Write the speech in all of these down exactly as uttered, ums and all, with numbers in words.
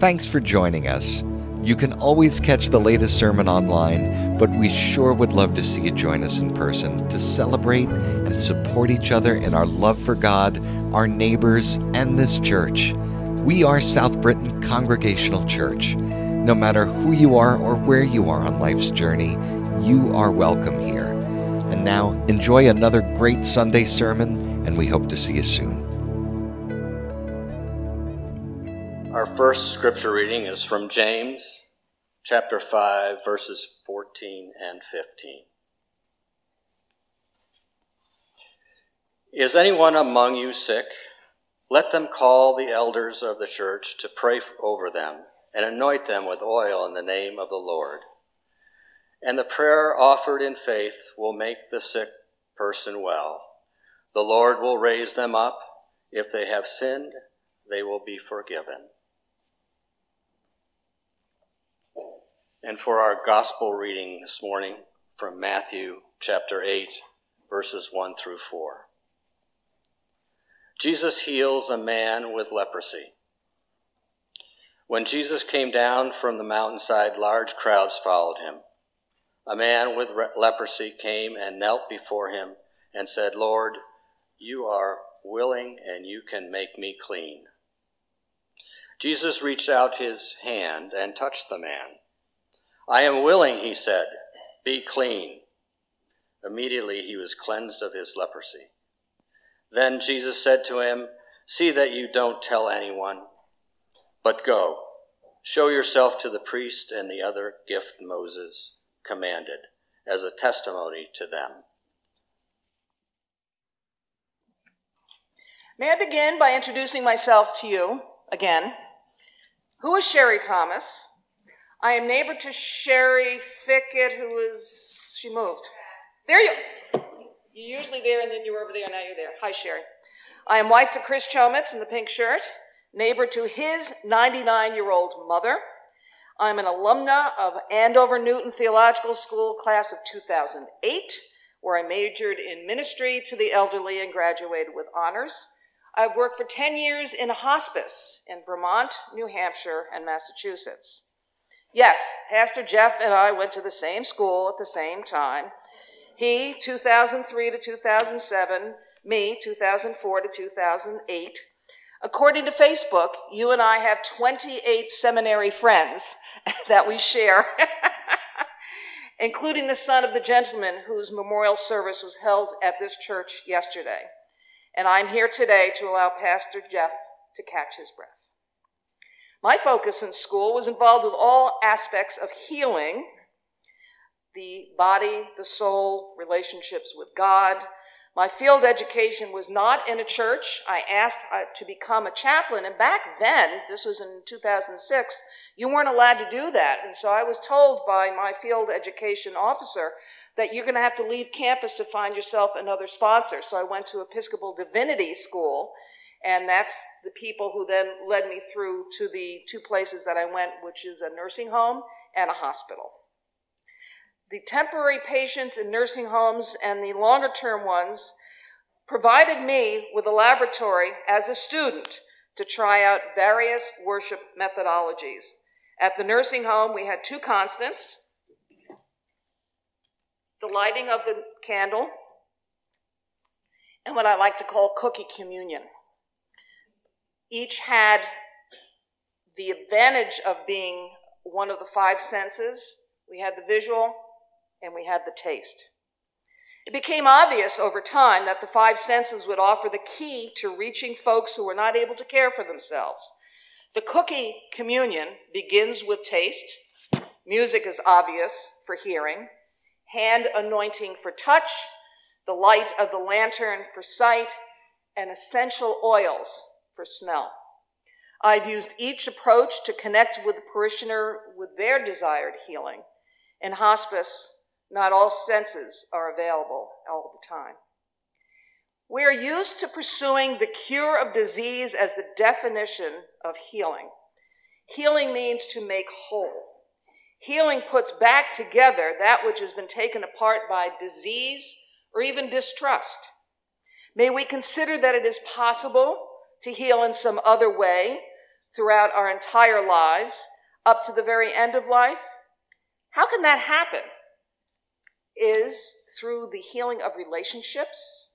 Thanks for joining us. You can always catch the latest sermon online, but we sure would love to see you join us in person to celebrate and support each other in our love for God, our neighbors, and this church. We are South Britain Congregational Church. No matter who you are or where you are on life's journey, you are welcome here. And now, enjoy another great Sunday sermon, and we hope to see you soon. Our first scripture reading is from James, chapter five, verses fourteen and fifteen. Is anyone among you sick? Let them call the elders of the church to pray over them and anoint them with oil in the name of the Lord. And the prayer offered in faith will make the sick person well. The Lord will raise them up. If they have sinned, they will be forgiven. And for our gospel reading this morning from Matthew chapter eight, verses one through four. Jesus heals a man with leprosy. When Jesus came down from the mountainside, large crowds followed him. A man with leprosy came and knelt before him and said, "Lord, you are willing and you can make me clean." Jesus reached out his hand and touched the man. "I am willing," he said, "be clean." Immediately he was cleansed of his leprosy. Then Jesus said to him, "See that you don't tell anyone, but go, show yourself to the priest and the other gift Moses commanded as a testimony to them." May I begin by introducing myself to you again? Who is Sherry Thomas? I am neighbor to Sherry Fickett, who is, she moved. There you, you're usually there and then you're over there, now you're there. Hi, Sherry. I am wife to Chris Chomitz in the pink shirt, neighbor to his ninety-nine-year-old mother. I'm an alumna of Andover Newton Theological School, class of two thousand eight, where I majored in ministry to the elderly and graduated with honors. I've worked for ten years in hospice in Vermont, New Hampshire, and Massachusetts. Yes, Pastor Jeff and I went to the same school at the same time. He, two thousand three to two thousand seven, me, two thousand four to two thousand eight. According to Facebook, you and I have twenty-eight seminary friends that we share, including the son of the gentleman whose memorial service was held at this church yesterday. And I'm here today to allow Pastor Jeff to catch his breath. My focus in school was involved with all aspects of healing, the body, the soul, relationships with God. My field education was not in a church. I asked to become a chaplain, and back then, this was in two thousand six, you weren't allowed to do that. And so I was told by my field education officer that you're going to have to leave campus to find yourself another sponsor. So I went to Episcopal Divinity School, and that's the people who then led me through to the two places that I went, which is a nursing home and a hospital. The temporary patients in nursing homes and the longer-term ones provided me with a laboratory as a student to try out various worship methodologies. At the nursing home, we had two constants: the lighting of the candle and what I like to call cookie communion. Each had the advantage of being one of the five senses. We had the visual and we had the taste. It became obvious over time that the five senses would offer the key to reaching folks who were not able to care for themselves. The cookie communion begins with taste. Music is obvious for hearing. Hand anointing for touch. The light of the lantern for sight. And essential oils for smell. I've used each approach to connect with the parishioner with their desired healing. In hospice, not all senses are available all the time. We are used to pursuing the cure of disease as the definition of healing. Healing means to make whole. Healing puts back together that which has been taken apart by disease or even distrust. May we consider that it is possible to heal in some other way throughout our entire lives, up to the very end of life. How can that happen? Is through the healing of relationships,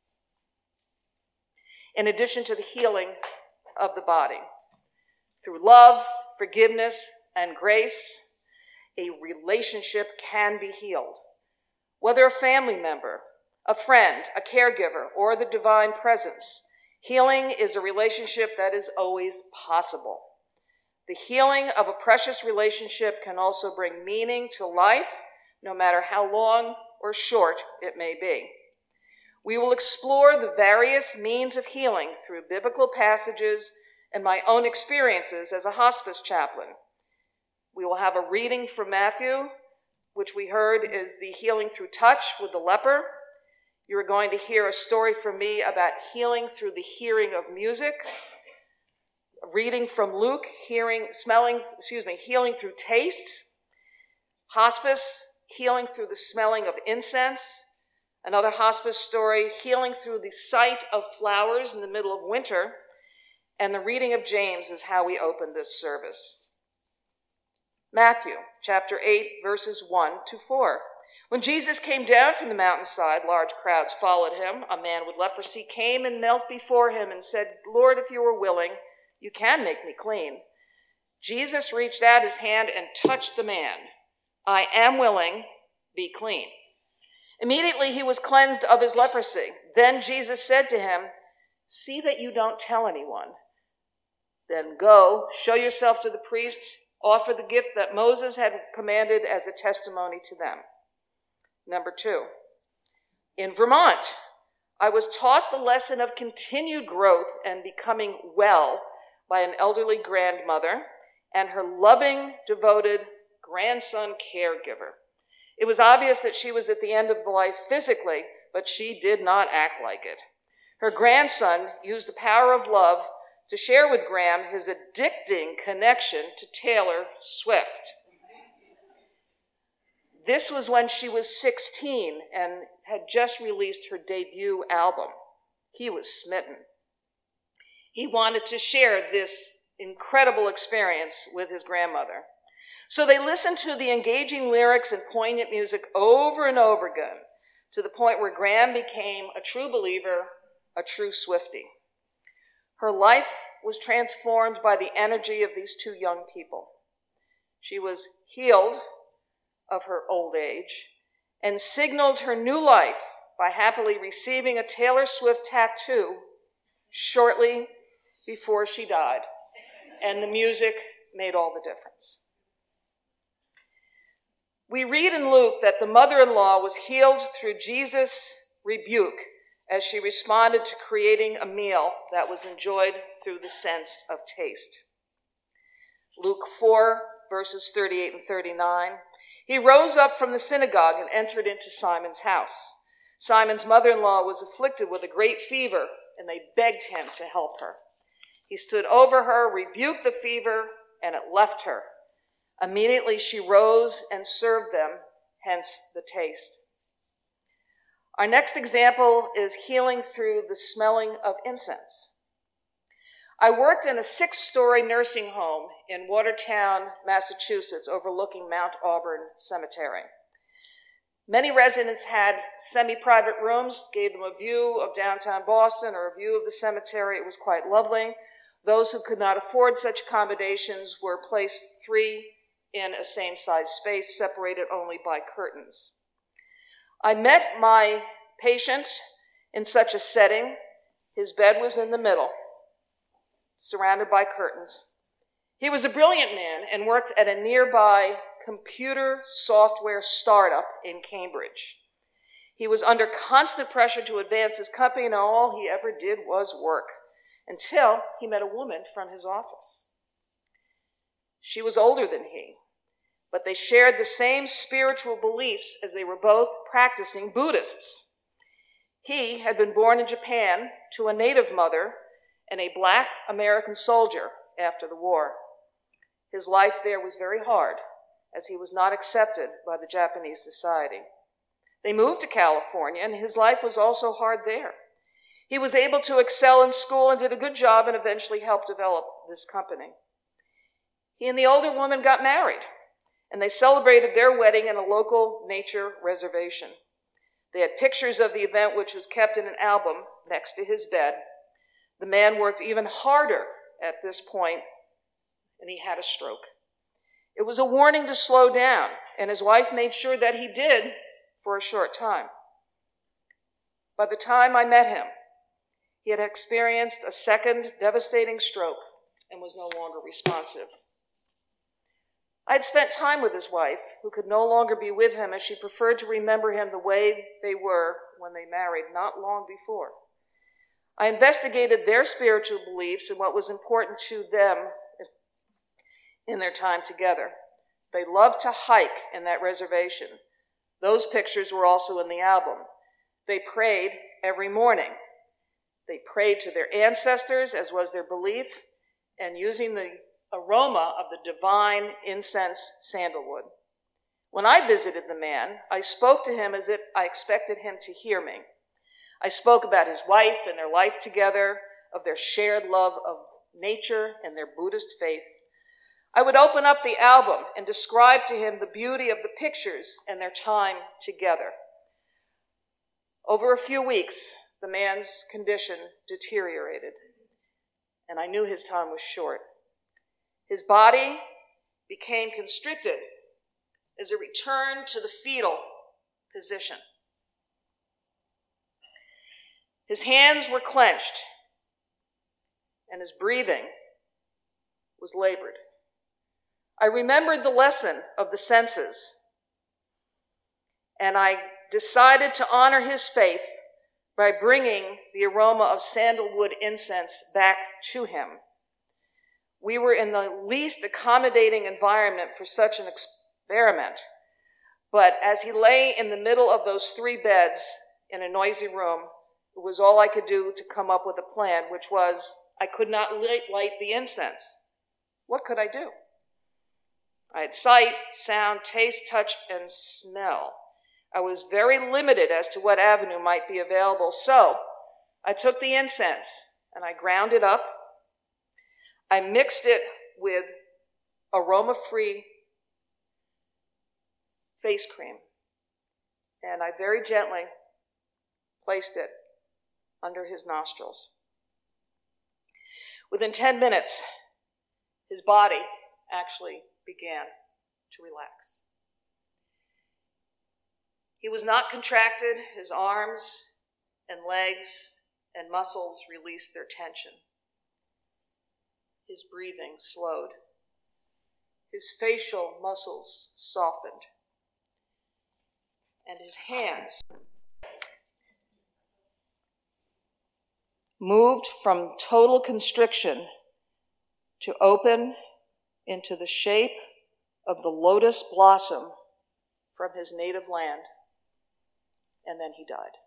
in addition to the healing of the body. Through love, forgiveness, and grace, a relationship can be healed. Whether a family member, a friend, a caregiver, or the divine presence, healing is a relationship that is always possible. The healing of a precious relationship can also bring meaning to life, no matter how long or short it may be. We will explore the various means of healing through biblical passages and my own experiences as a hospice chaplain. We will have a reading from Matthew, which we heard is the healing through touch with the leper. You are going to hear a story from me about healing through the hearing of music. A reading from Luke, hearing, smelling, excuse me, healing through taste. Hospice, healing through the smelling of incense. Another hospice story, healing through the sight of flowers in the middle of winter. And the reading of James is how we open this service. Matthew chapter eight, verses one to four. When Jesus came down from the mountainside, large crowds followed him. A man with leprosy came and knelt before him and said, "Lord, if you are willing, you can make me clean." Jesus reached out his hand and touched the man. "I am willing, be clean." Immediately he was cleansed of his leprosy. Then Jesus said to him, "See that you don't tell anyone. Then go, show yourself to the priest, offer the gift that Moses had commanded as a testimony to them." Number two, in Vermont, I was taught the lesson of continued growth and becoming well by an elderly grandmother and her loving, devoted grandson caregiver. It was obvious that she was at the end of life physically, but she did not act like it. Her grandson used the power of love to share with Graham his addicting connection to Taylor Swift. This was when she was sixteen and had just released her debut album. He was smitten. He wanted to share this incredible experience with his grandmother. So they listened to the engaging lyrics and poignant music over and over again, to the point where Graham became a true believer, a true Swiftie. Her life was transformed by the energy of these two young people. She was healed of her old age and signaled her new life by happily receiving a Taylor Swift tattoo shortly before she died. And the music made all the difference. We read in Luke that the mother-in-law was healed through Jesus' rebuke as she responded to creating a meal that was enjoyed through the sense of taste. Luke four, verses thirty-eight and thirty-nine. He rose up from the synagogue and entered into Simon's house. Simon's mother-in-law was afflicted with a great fever, and they begged him to help her. He stood over her, rebuked the fever, and it left her. Immediately she rose and served them, hence the taste. Our next example is healing through the smelling of incense. I worked in a six-story nursing home in Watertown, Massachusetts, overlooking Mount Auburn Cemetery. Many residents had semi-private rooms, gave them a view of downtown Boston or a view of the cemetery. It was quite lovely. Those who could not afford such accommodations were placed three in a same-size space, separated only by curtains. I met my patient in such a setting. His bed was in the middle, surrounded by curtains. He was a brilliant man and worked at a nearby computer software startup in Cambridge. He was under constant pressure to advance his company, and all he ever did was work, until he met a woman from his office. She was older than he, but they shared the same spiritual beliefs as they were both practicing Buddhists. He had been born in Japan to a native mother and a black American soldier after the war. His life there was very hard, as he was not accepted by the Japanese society. They moved to California, and his life was also hard there. He was able to excel in school and did a good job and eventually helped develop this company. He and the older woman got married, and they celebrated their wedding in a local nature reservation. They had pictures of the event, which was kept in an album next to his bed. The man worked even harder at this point, and he had a stroke. It was a warning to slow down, and his wife made sure that he did for a short time. By the time I met him, he had experienced a second devastating stroke and was no longer responsive. I had spent time with his wife, who could no longer be with him as she preferred to remember him the way they were when they married not long before. I investigated their spiritual beliefs and what was important to them in their time together. They loved to hike in that reservation. Those pictures were also in the album. They prayed every morning. They prayed to their ancestors, as was their belief, and using the aroma of the divine incense sandalwood. When I visited the man, I spoke to him as if I expected him to hear me. I spoke about his wife and their life together, of their shared love of nature and their Buddhist faith. I would open up the album and describe to him the beauty of the pictures and their time together. Over a few weeks, the man's condition deteriorated, and I knew his time was short. His body became constricted as a return to the fetal position. His hands were clenched, and his breathing was labored. I remembered the lesson of the senses, and I decided to honor his faith by bringing the aroma of sandalwood incense back to him. We were in the least accommodating environment for such an experiment, but as he lay in the middle of those three beds in a noisy room, it was all I could do to come up with a plan, which was I could not light, light the incense. What could I do? I had sight, sound, taste, touch, and smell. I was very limited as to what avenue might be available, so I took the incense and I ground it up. I mixed it with aroma-free face cream, and I very gently placed it under his nostrils. Within ten minutes, his body actually began to relax. He was not contracted. His arms and legs and muscles released their tension. His breathing slowed. His facial muscles softened. And his hands moved from total constriction to open into the shape of the lotus blossom from his native land. And then he died.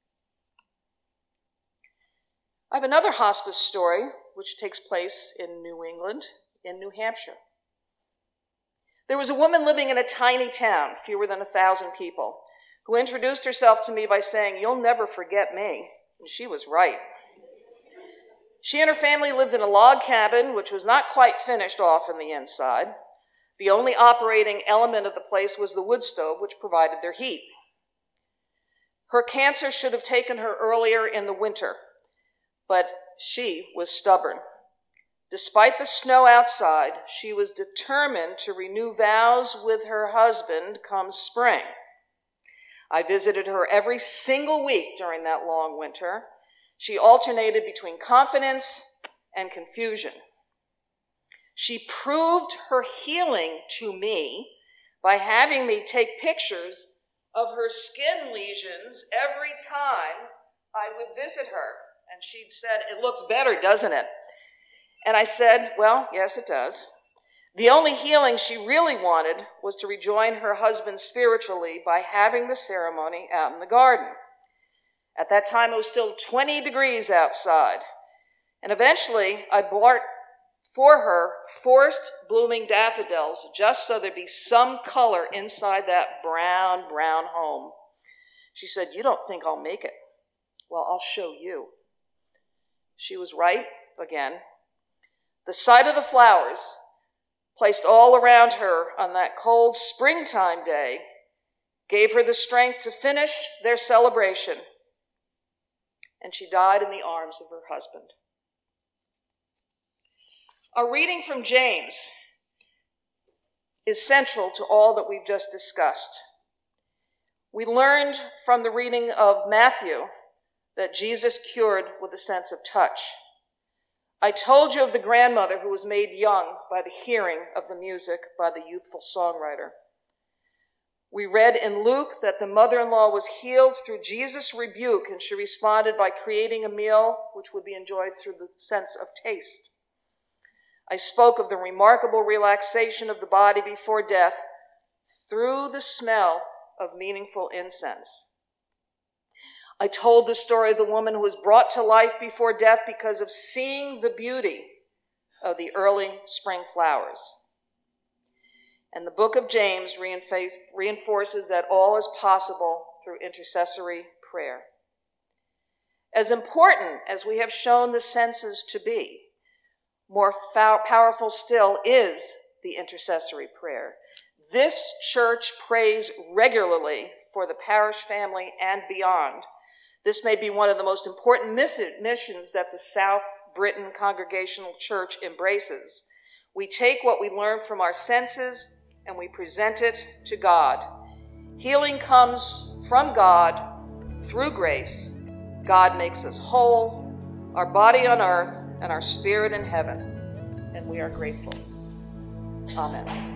I have another hospice story which takes place in New England, in New Hampshire. There was a woman living in a tiny town, fewer than a thousand people, who introduced herself to me by saying, "You'll never forget me." And she was right. She and her family lived in a log cabin, which was not quite finished off on the inside. The only operating element of the place was the wood stove, which provided their heat. Her cancer should have taken her earlier in the winter, but she was stubborn. Despite the snow outside, she was determined to renew vows with her husband come spring. I visited her every single week during that long winter. She alternated between confidence and confusion. She proved her healing to me by having me take pictures of her skin lesions every time I would visit her. And she'd said, "It looks better, doesn't it?" And I said, "Well, yes, it does." The only healing she really wanted was to rejoin her husband spiritually by having the ceremony out in the garden. At that time, it was still twenty degrees outside. And eventually, I bought for her forced blooming daffodils just so there'd be some color inside that brown, brown home. She said, "You don't think I'll make it? Well, I'll show you." She was right again. The sight of the flowers placed all around her on that cold springtime day gave her the strength to finish their celebration, and she died in the arms of her husband. Our reading from James is central to all that we've just discussed. We learned from the reading of Matthew that Jesus cured with a sense of touch. I told you of the grandmother who was made young by the hearing of the music by the youthful songwriter. We read in Luke that the mother-in-law was healed through Jesus' rebuke, and she responded by creating a meal which would be enjoyed through the sense of taste. I spoke of the remarkable relaxation of the body before death through the smell of meaningful incense. I told the story of the woman who was brought to life before death because of seeing the beauty of the early spring flowers. And the book of James reinforces that all is possible through intercessory prayer. As important as we have shown the senses to be, more fa- powerful still is the intercessory prayer. This church prays regularly for the parish family and beyond. This may be one of the most important missions that the South Britain Congregational Church embraces. We take what we learn from our senses and we present it to God. Healing comes from God through grace. God makes us whole, our body on earth and our spirit in heaven, and we are grateful. Amen.